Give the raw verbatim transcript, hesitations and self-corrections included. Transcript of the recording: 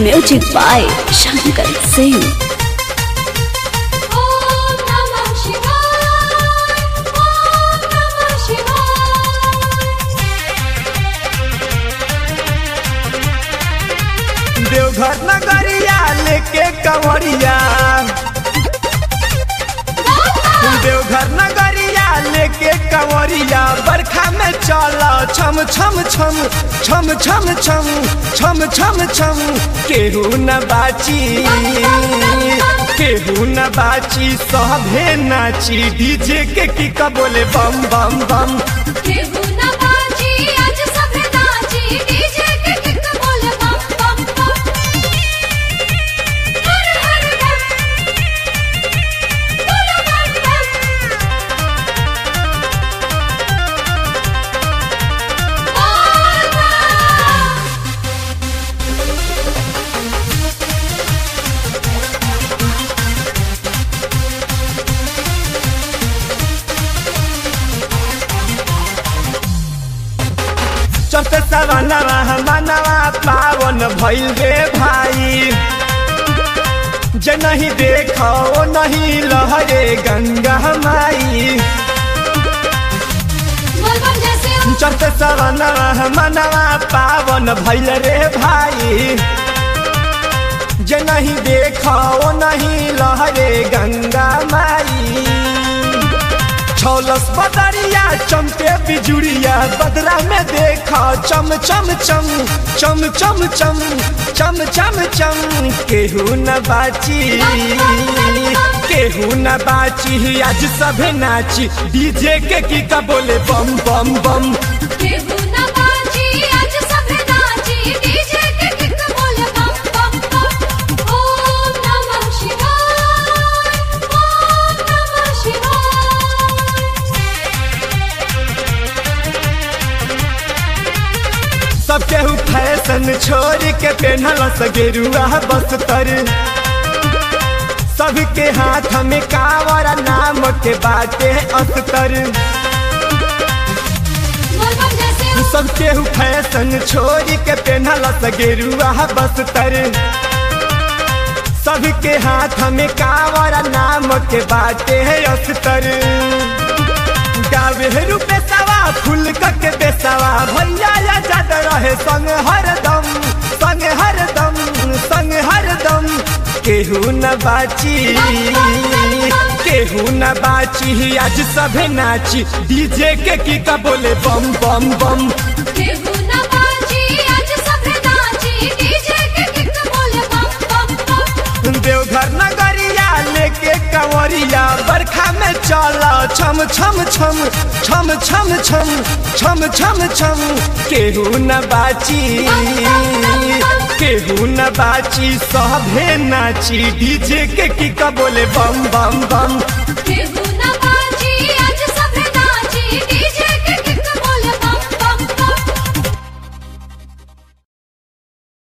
Music by Shankar Singh. Deoghar नगरिया लेके कंवरिया, देवघर नगरिया लेके कंवरिया, बरखा में चला छम छम छम छम छम छम छम छम छम। केहू न बाची केहू न बाची, सभे नाची, डीजे के की का बोले बम बम बम। केहू न बाची आज सभे नाची, डीजे के किक बोले बम बम बम। हर हर बम बोलो बम बम। बोल बम। चौथे सवानवा मनवा पावन भइल रे भाई, जे नहीं देखो नहीं लहरे गंगा माई। बोल बम जैसे हो चौथे सवानवा मनवा पावन भइल रे भाई, जे नहीं देखो नहीं लहरे गंगा माई। छौलस बदरिया चमके बिजुड़िया, बदरा में देखा चम चम चम चम चम चम चम चम चम। केहू न बाची केहू न बाची, आज सभे नाची, डीजे के की का बोले बम बम बम। केहू न बाची आज सभे नाची, डीजे के किक बोले बम बम बम। ओम नमः शिवाय, ओम नमः शिवाय। सब केहू फैशन छोड़ के पेनहल सगेरुआ बस्तर, सबके हाथ में कांवर नाम के बाटे अस्तर। बोल बम जैसे हो सब केहू फैशन छोड़ के पेनहल सगेरुआ बस्तर, सबके हाथ में कांवर नाम के बाटे अस्तर। गावे रूपे सवा फूल के बेसवा, भैया या जाद रहे संग हरदम संग हरदम संग हरदम। केहू न बाची केहू न बाची, आज सभे नाची, डीजे के की का बोले बम बम बम। केहू न बाची आज सभे नाची, डीजे के किक बोले बम बम बम। देवघर नगरिया लेके कंवरिया, बरखा में चला छम छम छम छम छम छम छम छम छम। केहू न बाची केहू न बाची, सभे नाची, डीजे के की का बोले बम बम बम।